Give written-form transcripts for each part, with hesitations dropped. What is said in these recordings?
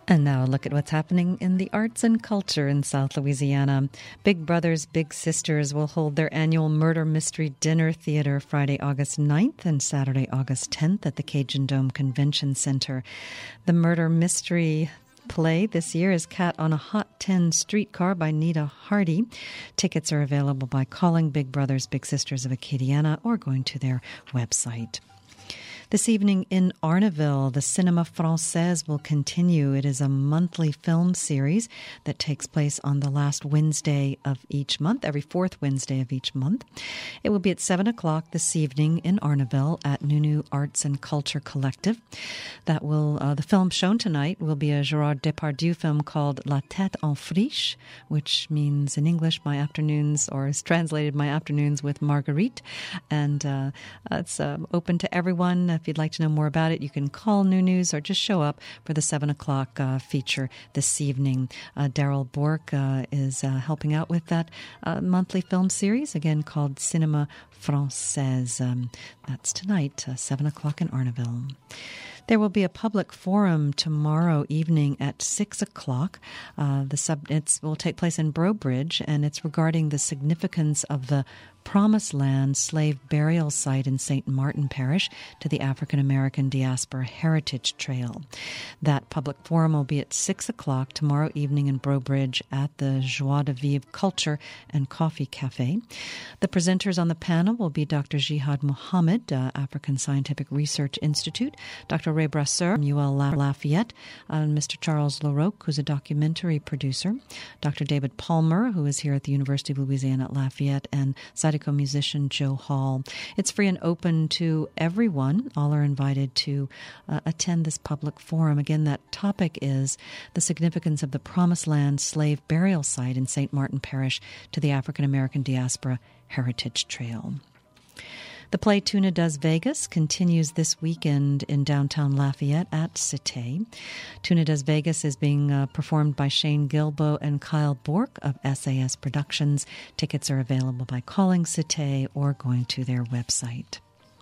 And now a look at what's happening in the arts and culture in South Louisiana. Big Brothers Big Sisters will hold their annual Murder Mystery Dinner Theater Friday, August 9th and Saturday, August 10th at the Cajun Dome Convention Center. The Murder Mystery play this year is Cat on a Hot Tin Streetcar by Nita Hardy. Tickets are available by calling Big Brothers Big Sisters of Acadiana or going to their website. This evening in Arnaville, the Cinéma Française will continue. It is a monthly film series that takes place on the last Wednesday of each month, every fourth Wednesday of each month. It will be at 7 o'clock this evening in Arnaville at Nunu Arts and Culture Collective. That will the film shown tonight will be a Gérard Depardieu film called La Tête en Friche, which means in English my afternoons, or is translated my afternoons with Marguerite. And it's open to everyone. If you'd like to know more about it, you can call New News or just show up for the 7 o'clock feature this evening. Daryl Bork is helping out with that monthly film series, again called Cinéma Française. That's tonight, 7 o'clock in Arnaville. There will be a public forum tomorrow evening at 6 o'clock. It will take place in Brobridge, and it's regarding the significance of the Promised Land slave burial site in St. Martin Parish to the African American Diaspora Heritage Trail. That public forum will be at 6 o'clock tomorrow evening in Brobridge at the Joie de Vivre Culture and Coffee Cafe. The presenters on the panel will be Dr. Jihad Muhammad, African Scientific Research Institute, Dr. Ray Brasseur from UL Lafayette, Mr. Charles LaRoque, who's a documentary producer, Dr. David Palmer, who is here at the University of Louisiana at Lafayette, and Zydeco musician Joe Hall. It's free and open to everyone. All are invited to attend this public forum. Again, that topic is the significance of the Promised Land slave burial site in St. Martin Parish to the African American Diaspora Heritage Trail. The play Tuna Does Vegas continues this weekend in downtown Lafayette at Cité. Tuna Does Vegas is being performed by Shane Gilbo and Kyle Bork of SAS Productions. Tickets are available by calling Cité or going to their website.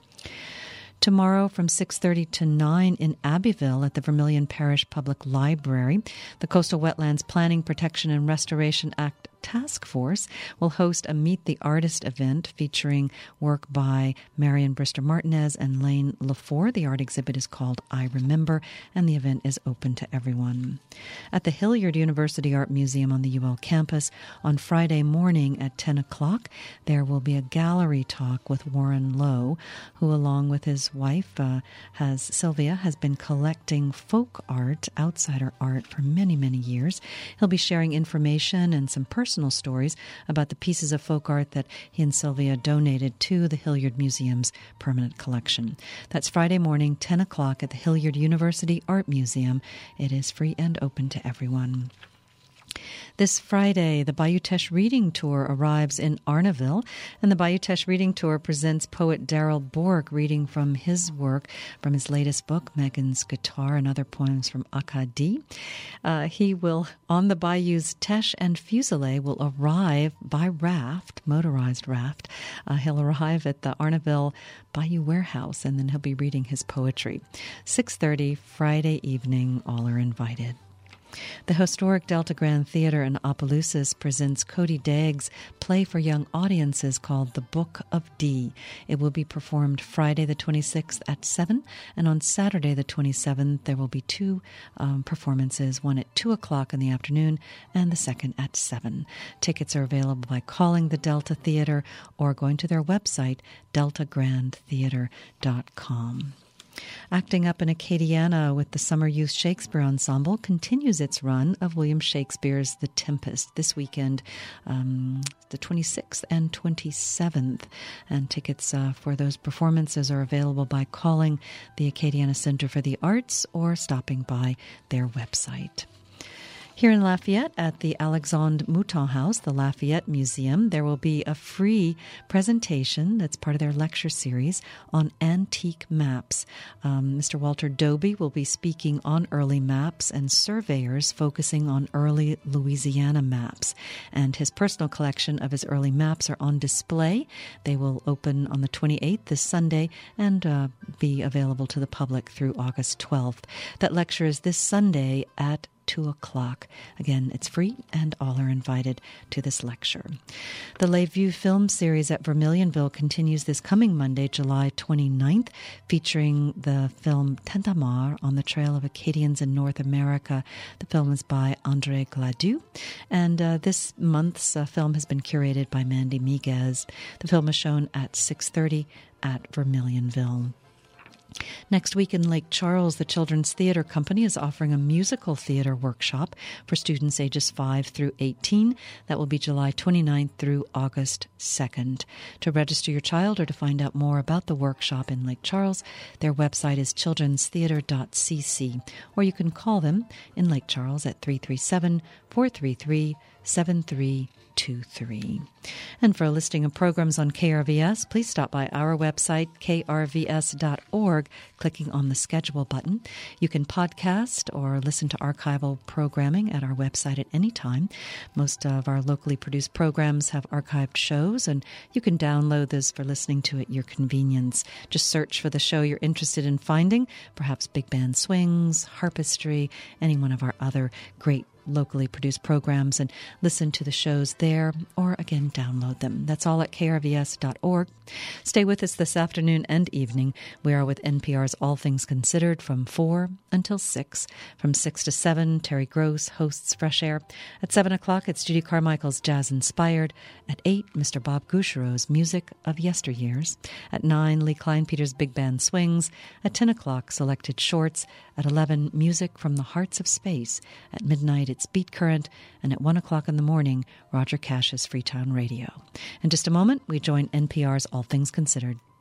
Tomorrow from 6:30 to 9 in Abbeville at the Vermilion Parish Public Library, the Coastal Wetlands Planning, Protection, and Restoration Act Task Force will host a Meet the Artist event featuring work by Marion Brister Martinez and Lane LaFour. The art exhibit is called I Remember, and the event is open to everyone. At the Hilliard University Art Museum on the UL campus on Friday morning at 10 o'clock, there will be a gallery talk with Warren Lowe, who along with his wife, Sylvia, has been collecting folk art, outsider art, for many, many years. He'll be sharing information and some personal stories about the pieces of folk art that he and Sylvia donated to the Hilliard Museum's permanent collection. That's Friday morning, 10 o'clock at the Hilliard University Art Museum. It is free and open to everyone. This Friday, the Bayou Teche Reading Tour arrives in Arnaville, and the Bayou Teche Reading Tour presents poet Daryl Bork reading from his work from his latest book, Megan's Guitar and Other Poems from Acadie. He will, on the Bayou's Teche and Fuselier, will arrive by raft, motorized raft. He'll arrive at the Arnaville Bayou Warehouse, and then he'll be reading his poetry. 6:30 Friday evening, all are invited. The historic Delta Grand Theater in Opelousas presents Cody Dagg's play for young audiences called The Book of D. It will be performed Friday the 26th at 7, and on Saturday the 27th there will be two performances, one at 2 o'clock in the afternoon and the second at 7. Tickets are available by calling the Delta Theater or going to their website, deltagrandtheater.com. Acting Up in Acadiana with the Summer Youth Shakespeare Ensemble continues its run of William Shakespeare's The Tempest this weekend, the 26th and 27th. And tickets for those performances are available by calling the Acadiana Center for the Arts or stopping by their website. Here in Lafayette at the Alexandre Mouton House, the Lafayette Museum, there will be a free presentation that's part of their lecture series on antique maps. Mr. Walter Doby will be speaking on early maps and surveyors focusing on early Louisiana maps. And his personal collection of his early maps are on display. They will open on the 28th, this Sunday, and be available to the public through August 12th. That lecture is this Sunday at 2 o'clock. Again, it's free and all are invited to this lecture. The Lakeview Film Series at Vermilionville continues this coming Monday, July 29th, featuring the film Tintamarre on the Trail of Acadians in North America. The film is by André Gladue, and this month's film has been curated by Mandy Miguez. The film is shown at 6:30 at Vermilionville. Next week in Lake Charles, the Children's Theatre Company is offering a musical theatre workshop for students ages 5 through 18. That will be July 29th through August 2nd. To register your child or to find out more about the workshop in Lake Charles, their website is childrenstheatre.cc, or you can call them in Lake Charles at 337-433-7323. And for a listing of programs on KRVS, please stop by our website, krvs.org, clicking on the schedule button. You can podcast or listen to archival programming at our website at any time. Most of our locally produced programs have archived shows, and you can download those for listening to at your convenience. Just search for the show you're interested in finding, perhaps Big Band Swings, Harpistry, any one of our other great locally produced programs, and listen to the shows there, or again, download them. That's all at krvs.org. Stay with us this afternoon and evening. We are with NPR's All Things Considered from 4 until 6. From 6 to 7, Terry Gross hosts Fresh Air. At 7 o'clock, it's Judy Carmichael's Jazz Inspired. At 8, Mr. Bob Gouchereau's Music of Yesteryears. At 9, Lee Klein-Peters' Big Band Swings. At 10 o'clock, Selected Shorts. At 11, Music from the Hearts of Space. At midnight, it's Beat Current. And at 1 o'clock in the morning, Roger Cash's Freetown Radio. In just a moment, we join NPR's All Things Considered.